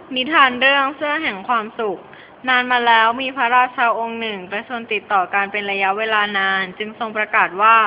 นิทานเรื่องเสื้อแห่งความสุขนานมาแล้วมีพระราชาองค์หนึ่งประชวรติดต่อกันเป็นระยะเวลานานจึงทรงประกาศว่า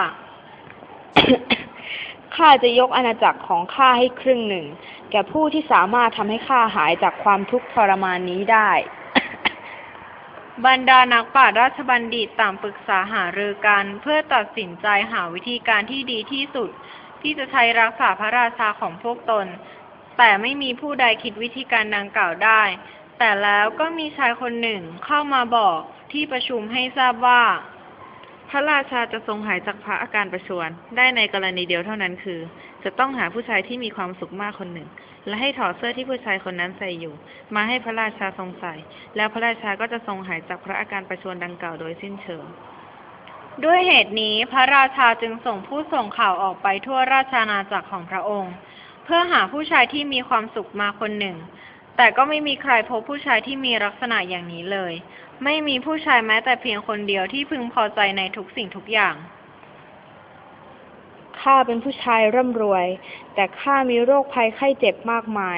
ข้าจะยกอาณาจักรของข้าให้ครึ่งหนึ่งแก่ผู้ที่สามารถทำให้ข้าหายจากความทุกข์ทรมานนี้ได้บรรดานักปราชญ์ราชบัณฑิตต่างปรึกษาหารือกันเพื่อตัดสินใจหาวิธีการที่ดีที่สุดที่จะใช้รักษาพระราชาของพวกตนแต่ไม่มีผู้ใดคิดวิธีการดังกล่าวได้แต่แล้วก็มีชายคนหนึ่งเข้ามาบอกที่ประชุมให้ทราบว่าพระราชาจะทรงหายจากพระอาการประชวรได้ในกรณีเดียวเท่านั้นคือจะต้องหาผู้ชายที่มีความสุขมากคนหนึ่งและให้ถอดเสื้อที่ผู้ชายคนนั้นใส่อยู่มาให้พระราชาทรงใส่แล้วพระราชาก็จะทรงหายจากพระอาการประชวรดังกล่าวโดยสิ้นเชิงด้วยเหตุนี้พระราชาจึงส่งผู้ส่งข่าวออกไปทั่วราชอาณาจักรของพระองค์เพื่อหาผู้ชายที่มีความสุขมาคนหนึ่งแต่ก็ไม่มีใครพบผู้ชายที่มีลักษณะอย่างนี้เลยไม่มีผู้ชายแม้แต่เพียงคนเดียวที่พึงพอใจในทุกสิ่งทุกอย่างข้าเป็นผู้ชายร่ำรวยแต่ข้ามีโรคภัยไข้เจ็บมากมาย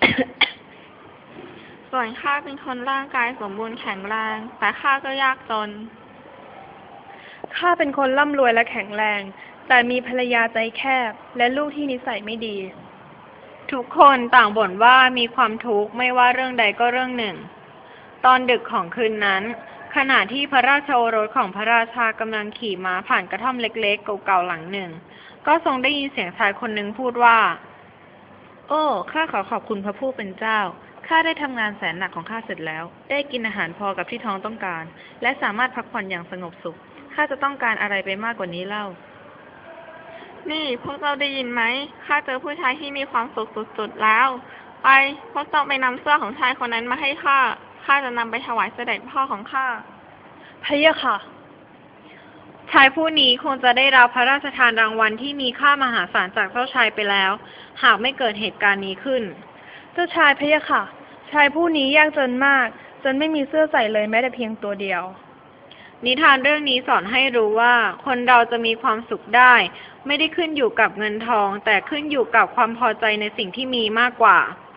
ส่วนข้าเป็นคนร่างกายสมบูรณ์แข็งแรงแต่ข้าก็ยากจนข้าเป็นคนร่ำรวยและแข็งแรงแต่มีภรรยาใจแคบและลูกที่นิสัยไม่ดีทุกคนต่างบ่นว่ามีความทุกข์ไม่ว่าเรื่องใดก็เรื่องหนึ่งตอนดึกของคืนนั้นขณะที่พระราชโอรสของพระราชากำลังขี่ม้าผ่านกระท่อมเล็กๆเก่าๆหลังหนึ่งก็ทรงได้ยินเสียงชายคนหนึ่งพูดว่าโอ้ข้าขอขอบคุณพระผู้เป็นเจ้าข้าได้ทำงานแสนหนักของข้าเสร็จแล้วได้กินอาหารพอกับที่ท้องต้องการและสามารถพักผ่อนอย่างสงบสุขข้าจะต้องการอะไรไปมากกว่านี้เล่านี่พวกเจ้าได้ยินไหมข้าเจอผู้ชายที่มีความสุขสุดๆแล้วไปพวกเจ้าไปนำเสื้อของชายคนนั้นมาให้ข้าจะนำไปถวายเสด็จพ่อของข้าพะยะค่ะชายผู้นี้คงจะได้รับพระราชทานรางวัลที่มีค่ามหาศาลจากเจ้าชายไปแล้วหากไม่เกิดเหตุการณ์นี้ขึ้นเจ้าชายพะยะค่ะชายผู้นี้ยากจนมากจนไม่มีเสื้อใส่เลยแม้แต่เพียงตัวเดียวนิทานเรื่องนี้สอนให้รู้ว่าคนเราจะมีความสุขได้ไม่ได้ขึ้นอยู่กับเงินทองแต่ขึ้นอยู่กับความพอใจในสิ่งที่มีมากกว่า